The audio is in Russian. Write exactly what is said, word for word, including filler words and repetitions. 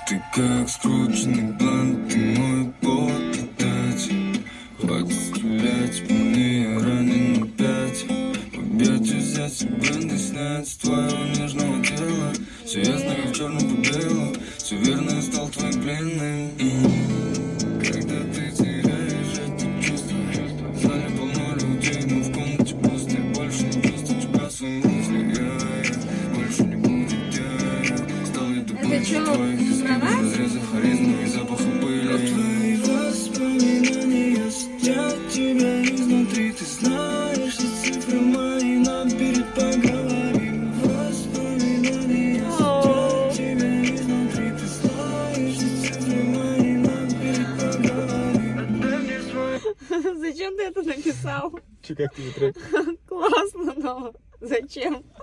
Ты как скрученный план, ты мой повод летать. Хватит стрелять, мне ранен опять. В объятия взять себя, снять с твоего нежного тела. Все ясно, как в черном по белому. Все верно, я стал твоим пленным. Когда ты теряешь это чувство, в зале полно людей, но в комнате пусто. Больше не просто тебя свои мысли. Я, я, больше не будет я, я. Стал я тобой твоих разрезов аренды и запаха пыли. Твои воспоминания сидят тебя изнутри. Ты знаешь, что цифры мои, нам перед поговорим. Воспоминания сидят тебя изнутри. Ты знаешь, что цифры мои, нам перед поговорим. Отдай мне свой... Зачем ты это написал? Че, как тебе трек? Классно, но зачем?